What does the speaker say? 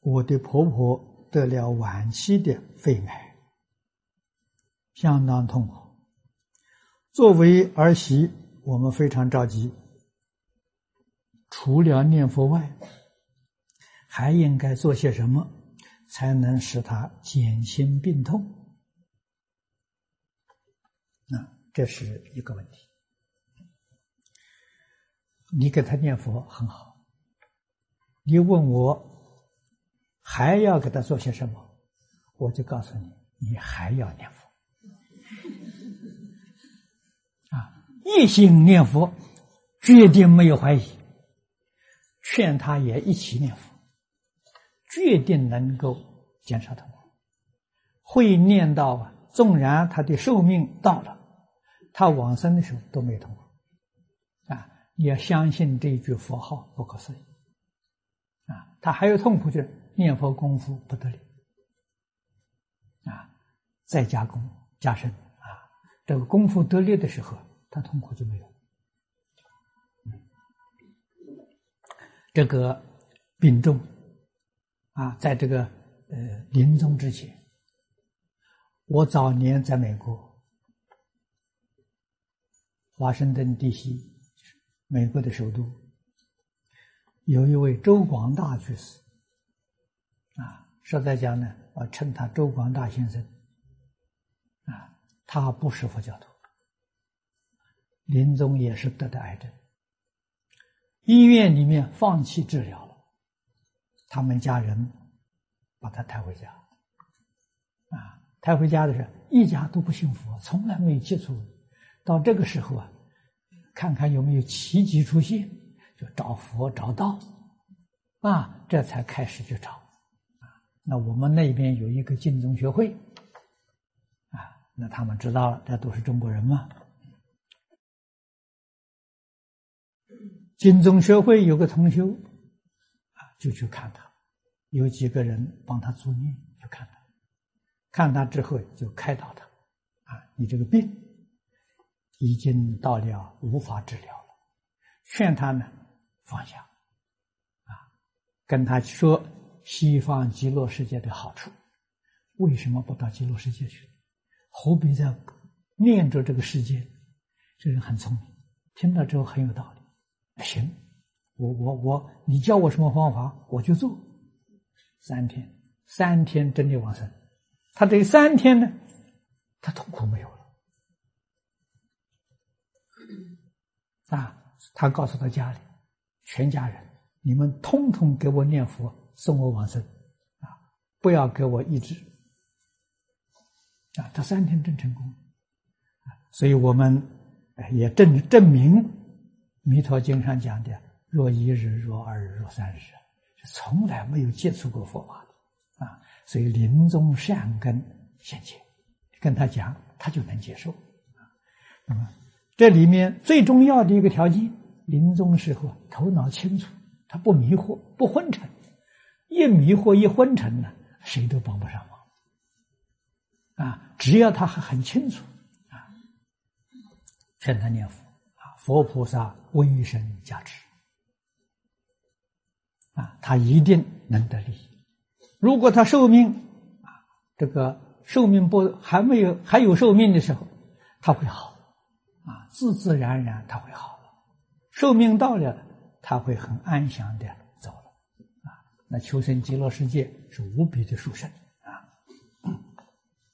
我的婆婆得了晚期的肺癌，相当痛苦。作为儿媳，我们非常着急，除了念佛外，还应该做些什么，才能使她减轻病痛？这是一个问题。你给她念佛很好，你问我还要给她做些什么，我就告诉你，你还要念佛。一心念佛，决定没有怀疑，劝他也一起念佛，决定能够减少痛苦。会念到纵然他的寿命到了，他往生的时候都没有痛苦。你要相信这一句佛号不可思议。他还有痛苦，就是念佛功夫不得力。再加功加深这个功夫得力的时候，他痛苦就没有。这个病重在这个临终之前，我早年在美国华盛顿 DC 美国的首都，有一位周广大居士实在讲呢，我称他周广大先生他不是佛教徒，临终也是得的癌症，医院里面放弃治疗了，他们家人把他抬回家抬回家的时候，一家都不信佛，从来没有接触。到这个时候看看有没有奇迹出现，就找佛找道这才开始去找那我们那边有一个净宗学会那他们知道了，这都是中国人嘛。净宗学会有个同修就去看他，有几个人帮他助念，就看他之后就开导他你这个病已经到了无法治疗了，劝他呢放下跟他说西方极乐世界的好处，为什么不到极乐世界去？何必在念着这个世界？这人很聪明，听到之后很有道理。行，你教我什么方法我就做。3天真的往生。他这3天呢，他痛苦没有了他告诉他家里全家人，你们通通给我念佛，送我往生不要给我医治他3天真成功所以我们也证明弥陀经上讲的若1日若2日若3日是从来没有接触过佛法的所以临终善根现前，跟他讲他就能接受那么这里面最重要的一个条件，临终时候头脑清楚，他不迷惑不昏沉，一迷惑一昏沉呢，谁都帮不上忙只要他还很清楚劝他念佛佛菩萨威神加持他一定能得利益。如果他寿命这个寿命还有寿命的时候，他会好自自然然他会好了。寿命到了，他会很安详的走了那求生极乐世界是无比的殊胜。